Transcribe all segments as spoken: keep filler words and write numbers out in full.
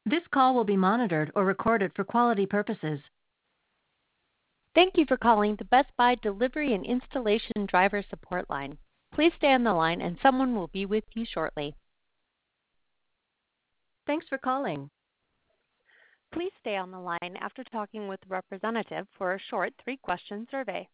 This call will be monitored or recorded for quality purposes. Thank you for calling the Best Buy Delivery and Installation Driver Support Line. Please stay on the line and someone will be with you shortly. Thanks for calling. Please stay on the line after talking with a representative for a short three-question survey.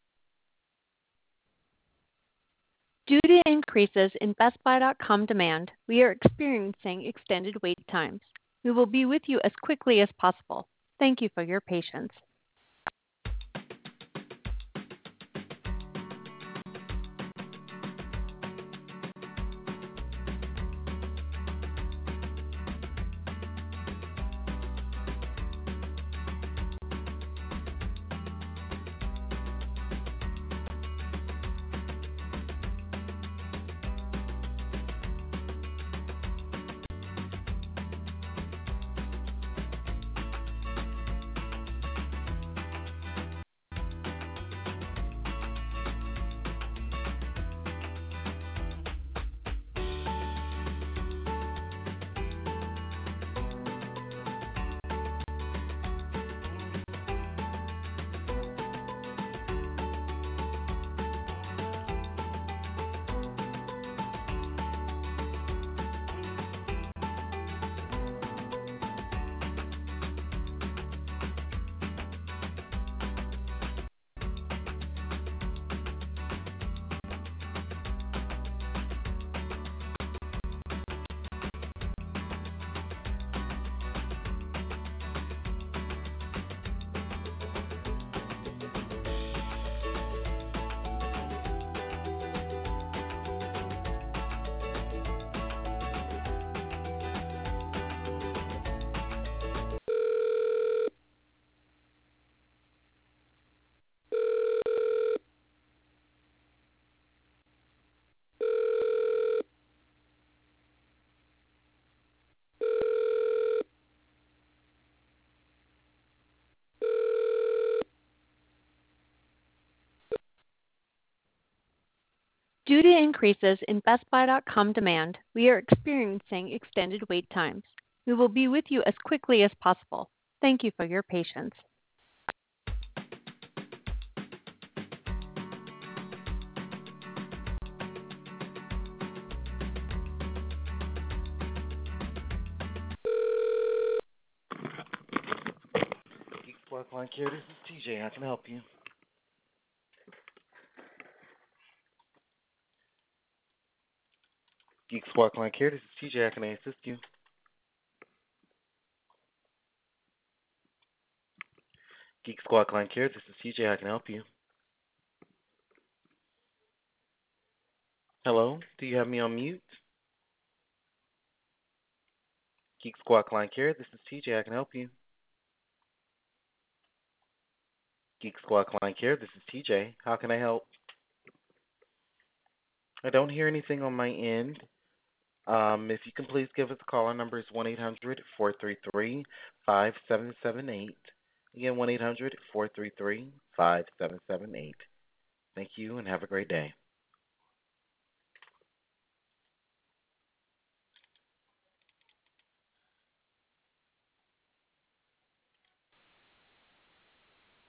Due to increases in Best Buy dot com demand, we are experiencing extended wait times. We will be with you as quickly as possible. Thank you for your patience. Due to increases in Best Buy dot com demand, we are experiencing extended wait times. We will be with you as quickly as possible. Thank you for your patience. Geek Squad Client Care, this is T J. How can I help you? Geek Squad Client Care, this is T J. How can I assist you? Geek Squad Client Care, this is T J. How can I help you? Hello, do you have me on mute? Geek Squad Client Care, this is T J. How can I help you? Geek Squad Client Care, this is T J. How can I help? I don't hear anything on my end. Um, if you can please give us a call, our number is one eight hundred four three three five seven seven eight. Again, one eight hundred four three three five seven seven eight. Thank you and have a great day.